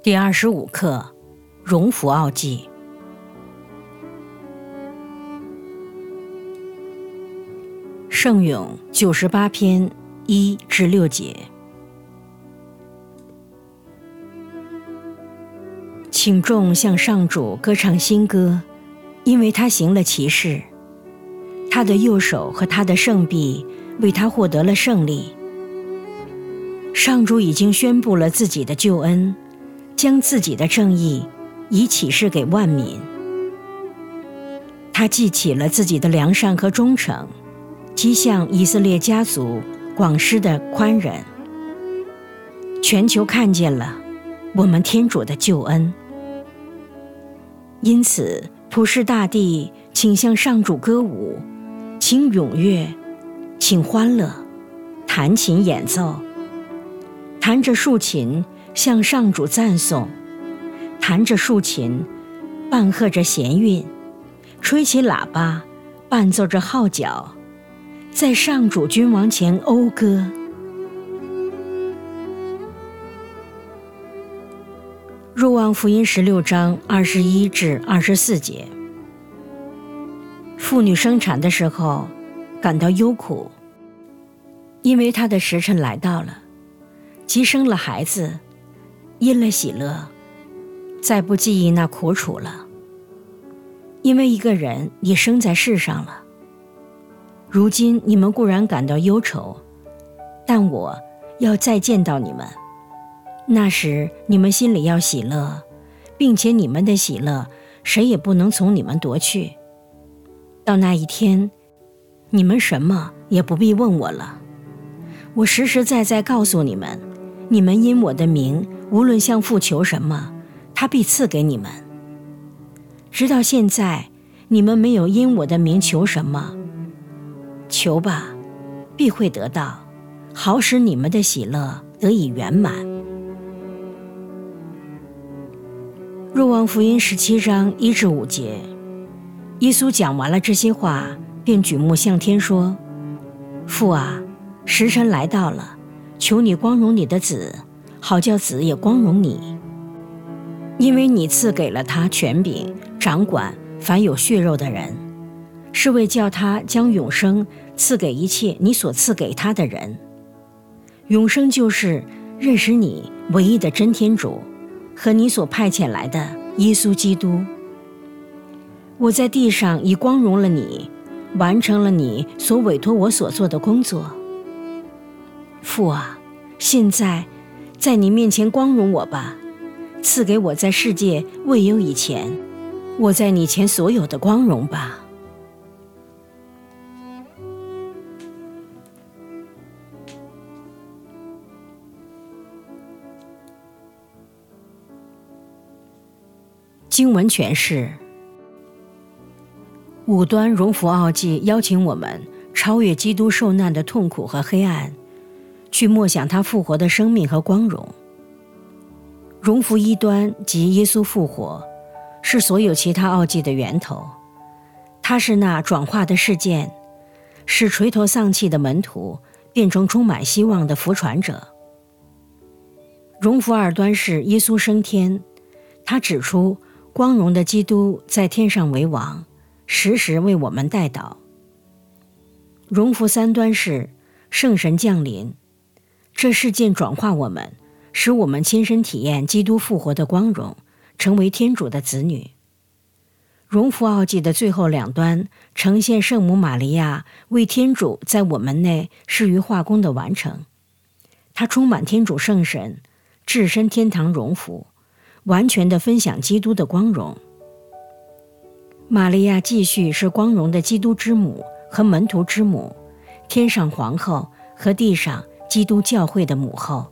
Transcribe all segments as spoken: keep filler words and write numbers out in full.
第二十五课，荣福奥记。圣咏九十八篇一至六节。请众向上主歌唱新歌，因为他行了奇事，他的右手和他的圣臂为他获得了胜利。上主已经宣布了自己的救恩，将自己的正义已启示给万民。他记起了自己的良善和忠诚，即向以色列家族广施的宽忍。全球看见了我们天主的救恩。因此普世大地，请向上主歌舞，请踊跃，请欢乐，弹琴演奏，弹着竖琴向上主赞颂，弹着竖琴伴和着弦韵，吹起喇叭伴奏着号角，在上主君王前讴歌。若望福音十六章二十一至二十四节。妇女生产的时候感到忧苦，因为她的时辰来到了，即生了孩子，因了喜乐，再不记忆那苦楚了，因为一个人也生在世上了。如今你们固然感到忧愁，但我要再见到你们，那时你们心里要喜乐，并且你们的喜乐谁也不能从你们夺去。到那一天，你们什么也不必问我了。我实实在在告诉你们，你们因我的名无论向父求什么，他必赐给你们。直到现在，你们没有因我的名求什么，求吧，必会得到，好使你们的喜乐得以圆满。若望福音十七章一至五节。耶稣讲完了这些话，便举目向天说：父啊，时辰来到了，求你光荣你的子，好叫子也光荣你。因为你赐给了他权柄，掌管凡有血肉的人，是为叫他将永生赐给一切你所赐给他的人。永生就是认识你唯一的真天主和你所派遣来的耶稣基督。我在地上已光荣了你，完成了你所委托我所做的工作。父啊，现在在你面前光荣我吧，赐给我在世界未有以前我在你前所有的光荣吧。经文诠释。五端荣福奥记邀请我们超越基督受难的痛苦和黑暗，去默想他复活的生命和光荣。荣福一端即耶稣复活，是所有其他奥记的源头，它是那转化的事件，使垂头丧气的门徒变成充满希望的福传者。荣福二端是耶稣升天，他指出光荣的基督在天上为王，时时为我们代祷。荣福三端是圣神降临，这事件转化我们，使我们亲身体验基督复活的光荣，成为天主的子女。荣福奥记的最后两端呈现圣母玛利亚为天主在我们内施于化工的完成，她充满天主圣神，置身天堂荣福，完全地分享基督的光荣。玛利亚继续是光荣的基督之母和门徒之母，天上皇后和地上基督教会的母后。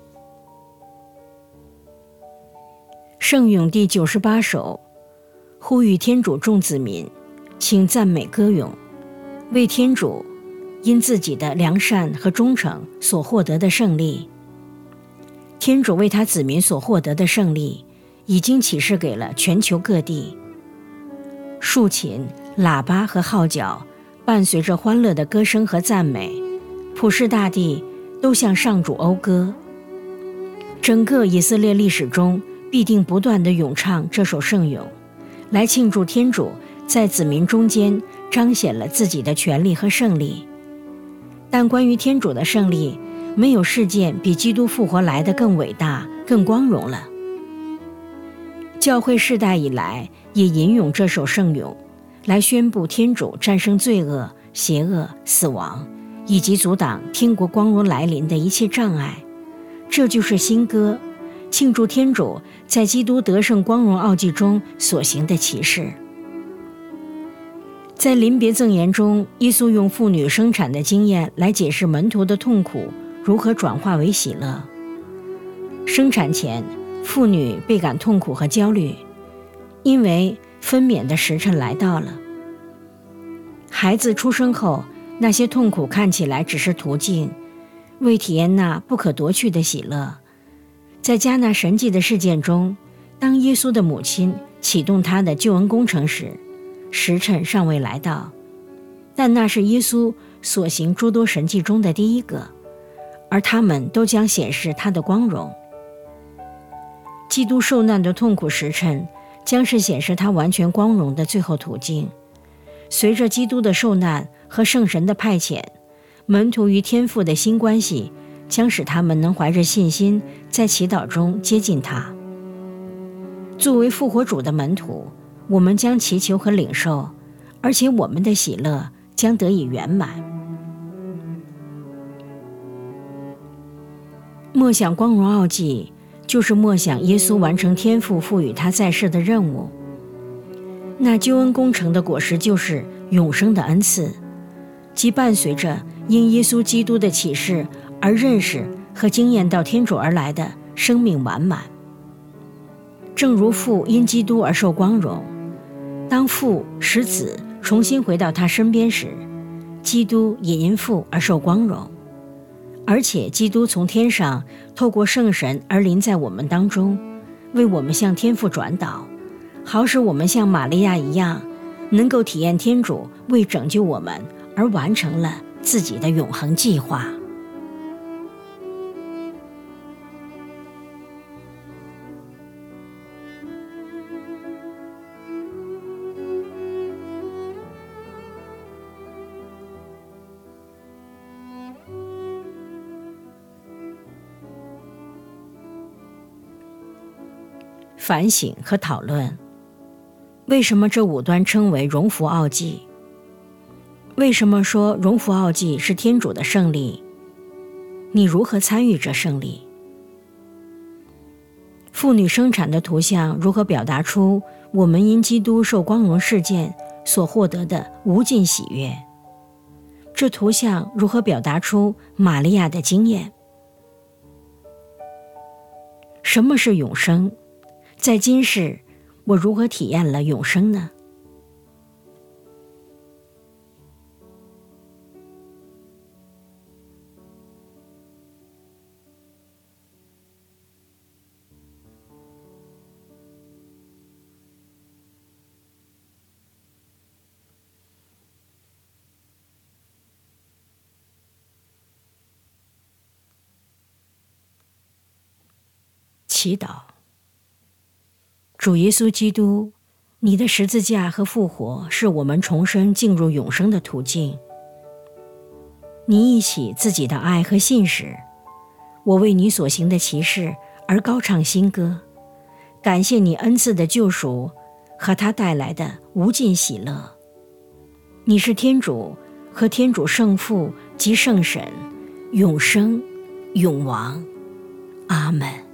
圣咏第九十八首，呼吁天主众子民，请赞美歌咏，为天主因自己的良善和忠诚所获得的胜利。天主为他子民所获得的胜利，已经启示给了全球各地。竖琴、喇叭和号角伴随着欢乐的歌声和赞美，普世大地都向上主讴歌。整个以色列历史中必定不断地咏唱这首圣咏，来庆祝天主在子民中间彰显了自己的权力和胜利。但关于天主的胜利，没有事件比基督复活来得更伟大、更光荣了。教会世代以来也吟咏这首圣咏，来宣布天主战胜罪恶、邪恶、死亡，以及阻挡天国光荣来临的一切障碍。这就是新歌，庆祝天主在基督得胜光荣奥迹中所行的奇事。在临别赠言中，耶稣用妇女生产的经验来解释门徒的痛苦如何转化为喜乐。生产前，妇女倍感痛苦和焦虑，因为分娩的时辰来到了。孩子出生后，那些痛苦看起来只是途径，为体验那不可夺去的喜乐。在加纳神迹的事件中，当耶稣的母亲启动他的救恩工程时，时辰尚未来到，但那是耶稣所行诸多神迹中的第一个，而他们都将显示他的光荣。基督受难的痛苦时辰将是显示他完全光荣的最后途径。随着基督的受难和圣神的派遣，门徒与天父的新关系将使他们能怀着信心在祈祷中接近他。作为复活主的门徒，我们将祈求和领受，而且我们的喜乐将得以圆满。默想光荣奥迹，就是默想耶稣完成天父赋予他在世的任务。那救恩工程的果实就是永生的恩赐，即伴随着因耶稣基督的启示而认识和经验到天主而来的生命完满。正如父因基督而受光荣，当父使子重新回到他身边时，基督也因父而受光荣。而且基督从天上透过圣神而临在我们当中，为我们向天父转导，好使我们像玛利亚一样，能够体验天主为拯救我们而完成了自己的永恒计划。反省和讨论：为什么这五端称为荣福奥迹？为什么说荣福奥迹是天主的胜利？你如何参与这胜利？妇女生产的图像如何表达出我们因基督受光荣事件所获得的无尽喜悦？这图像如何表达出玛利亚的经验？什么是永生？在今世，我如何体验了永生呢？祈祷。主耶稣基督，你的十字架和复活是我们重生进入永生的途径。你忆起自己的爱和信实，我为你所行的奇事而高唱新歌，感谢你恩赐的救赎和他带来的无尽喜乐。你是天主和天主圣父及圣神，永生永王。阿们。